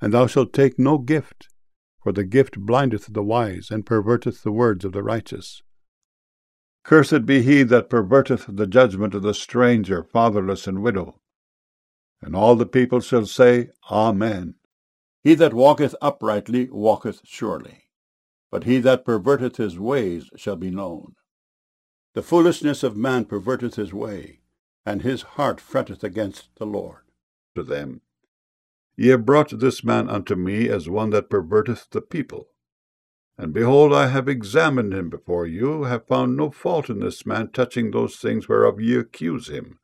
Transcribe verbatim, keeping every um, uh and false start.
And thou shalt take no gift, for the gift blindeth the wise, and perverteth the words of the righteous. Cursed be he that perverteth the judgment of the stranger, fatherless, and widow. And all the people shall say, Amen. He that walketh uprightly walketh surely, but he that perverteth his ways shall be known. The foolishness of man perverteth his way, and his heart fretteth against the Lord. To them, Ye have brought this man unto me as one that perverteth the people. And behold, I have examined him before you, have found no fault in this man touching those things whereof ye accuse him.